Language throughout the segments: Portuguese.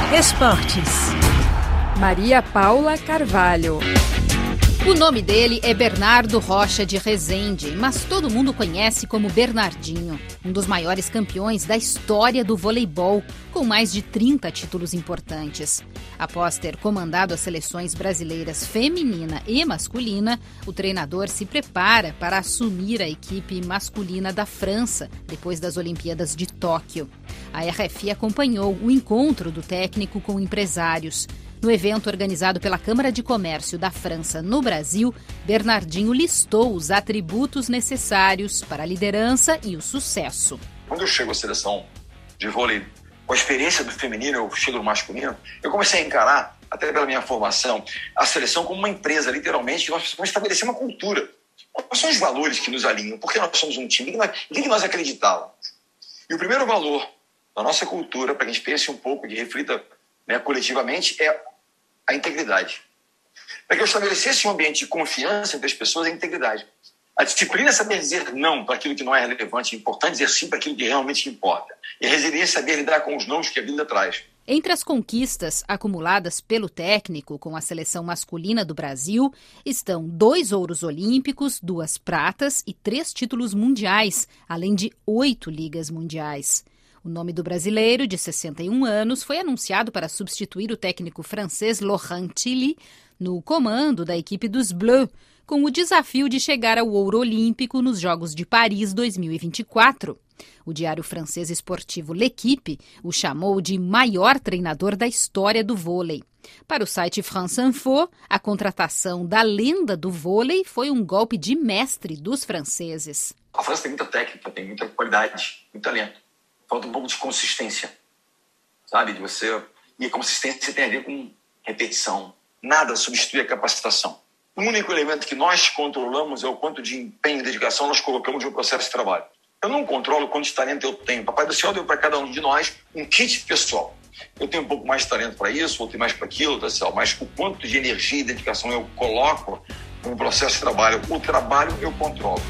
Esportes. Maria Paula Carvalho. O nome dele é Bernardo Rocha de Rezende, mas todo mundo conhece como Bernardinho, um dos maiores campeões da história do voleibol, com mais de 30 títulos importantes. Após ter comandado as seleções brasileiras feminina e masculina, o treinador se prepara para assumir a equipe masculina da França, depois das Olimpíadas de Tóquio. A RFI acompanhou o encontro do técnico com empresários. No evento organizado pela Câmara de Comércio da França no Brasil, Bernardinho listou os atributos necessários para a liderança e o sucesso. Quando eu chego à seleção de vôlei, com a experiência do feminino, eu chego no masculino, eu comecei a encarar, até pela minha formação, a seleção como uma empresa, literalmente, que nós precisamos estabelecer uma cultura. Quais são os valores que nos alinham? Por que nós somos um time? Em que nós acreditávamos? E o primeiro valor da nossa cultura, para que a gente pense um pouco e reflita coletivamente, é a integridade. Para que eu estabelecesse um ambiente de confiança entre as pessoas, é a integridade. A disciplina é saber dizer não para aquilo que não é relevante, é importante dizer sim para aquilo que realmente importa. E a resiliência é saber lidar com os nãos que a vida traz. Entre as conquistas acumuladas pelo técnico com a seleção masculina do Brasil estão 2 ouros olímpicos, 2 pratas e 3 títulos mundiais, além de 8 ligas mundiais. O nome do brasileiro, de 61 anos, foi anunciado para substituir o técnico francês Laurent Tilly no comando da equipe dos Bleus, com o desafio de chegar ao ouro olímpico nos Jogos de Paris 2024. O diário francês esportivo L'Équipe o chamou de maior treinador da história do vôlei. Para o site France Info, a contratação da lenda do vôlei foi um golpe de mestre dos franceses. A França tem muita técnica, tem muita qualidade, muito talento. Falta um pouco de consistência, sabe? E a consistência tem a ver com repetição. Nada substitui a capacitação. O único elemento que nós controlamos é o quanto de empenho e dedicação nós colocamos no processo de trabalho. Eu não controlo quanto de talento eu tenho. Papai do Céu deu para cada um de nós um kit pessoal. Eu tenho um pouco mais de talento para isso, outro mais para aquilo, mas o quanto de energia e dedicação eu coloco no processo de trabalho. O trabalho eu controlo.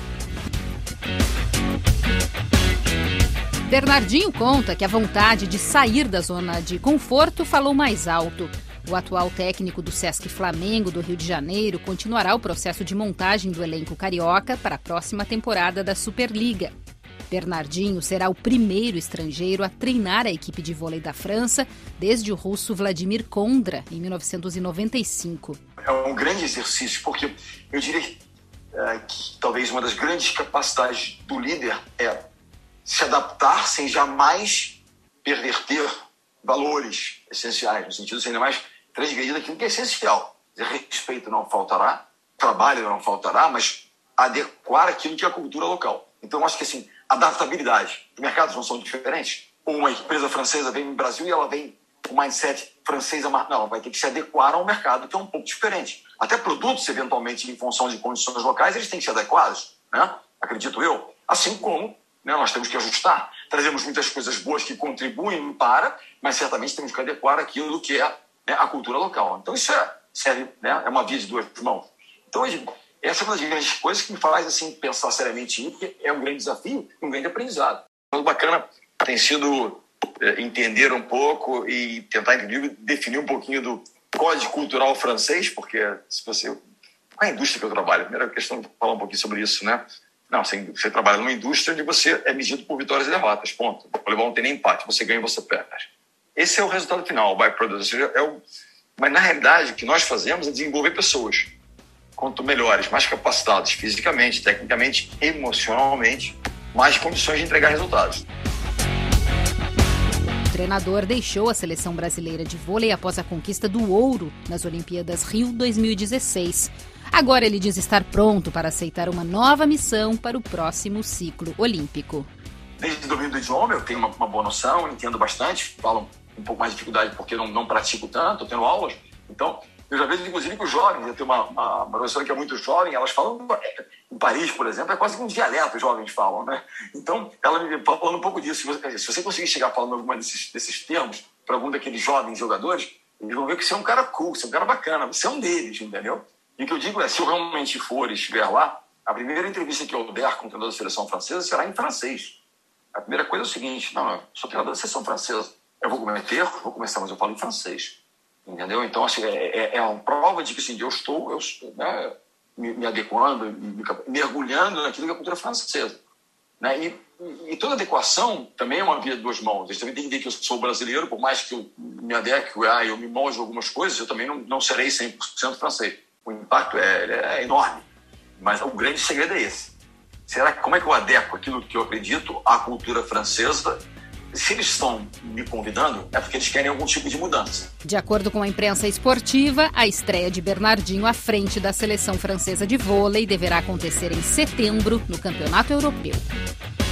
Bernardinho conta que a vontade de sair da zona de conforto falou mais alto. O atual técnico do Sesc Flamengo do Rio de Janeiro continuará o processo de montagem do elenco carioca para a próxima temporada da Superliga. Bernardinho será o primeiro estrangeiro a treinar a equipe de vôlei da França desde o russo Vladimir Kondra, em 1995. É um grande exercício, porque eu diria que talvez uma das grandes capacidades do líder é se adaptar sem jamais perverter valores essenciais, no sentido de ser ainda mais transgredir aquilo que é essencial. Respeito não faltará, trabalho não faltará, mas adequar aquilo que é a cultura local. Então, eu acho que, assim, adaptabilidade. Os mercados não são diferentes. Uma empresa francesa vem no Brasil e ela vem com o mindset francês, não, ela vai ter que se adequar ao mercado, que é um pouco diferente. Até produtos, eventualmente, em função de condições locais, eles têm que ser adequados, né? Acredito eu. Assim como nós temos que ajustar. Trazemos muitas coisas boas que contribuem mas certamente temos que adequar aquilo que é a cultura local. Então, isso serve, é uma via de 2 mãos. Então, essa é uma das grandes coisas que me faz assim, pensar seriamente nisso, porque é um grande desafio e um grande aprendizado. O bacana tem sido entender um pouco e tentar definir um pouquinho do código cultural francês, porque qual é a indústria que eu trabalho? A primeira questão é falar um pouquinho sobre isso, né? Não, você trabalha numa indústria onde você é medido por vitórias e derrotas, ponto. O voleibol não tem nem empate, você ganha e você perde. Esse é o resultado final, o byproduct. Mas, na realidade, o que nós fazemos é desenvolver pessoas. Quanto melhores, mais capacitados fisicamente, tecnicamente, emocionalmente, mais condições de entregar resultados. O treinador deixou a seleção brasileira de vôlei após a conquista do ouro nas Olimpíadas Rio 2016. Agora ele diz estar pronto para aceitar uma nova missão para o próximo ciclo olímpico. Desde o domínio do idioma eu tenho uma boa noção, entendo bastante, falo um pouco mais de dificuldade porque não pratico tanto, estou tendo aulas. Então, eu já vejo, inclusive, que os jovens, eu tenho uma professora que é muito jovem, elas falam, em Paris, por exemplo, é quase que um dialeto os jovens falam, né? Então, ela me falando um pouco disso. Se você conseguir chegar falando alguma desses termos para algum daqueles jovens jogadores, eles vão ver que você é um cara cool, você é um cara bacana, você é um deles, entendeu? E o que eu digo é, se eu realmente for e estiver lá, a primeira entrevista que eu der com o treinador da seleção francesa será em francês. A primeira coisa é o seguinte, não, eu sou treinador da seleção francesa. Eu vou começar, mas eu falo em francês. Entendeu? Então, assim, é uma prova de que assim, eu estou né, me adequando, mergulhando naquilo que é a cultura francesa. Né? E toda adequação também é uma via de duas mãos. A gente também tem que entender que eu sou brasileiro, por mais que eu me adeque, eu me molde algumas coisas, eu também não serei 100% francês. O impacto é enorme. Mas o grande segredo é esse. Como é que eu adequo aquilo que eu acredito à cultura francesa? Se eles estão me convidando, é porque eles querem algum tipo de mudança. De acordo com a imprensa esportiva, a estreia de Bernardinho à frente da seleção francesa de vôlei deverá acontecer em setembro no Campeonato Europeu.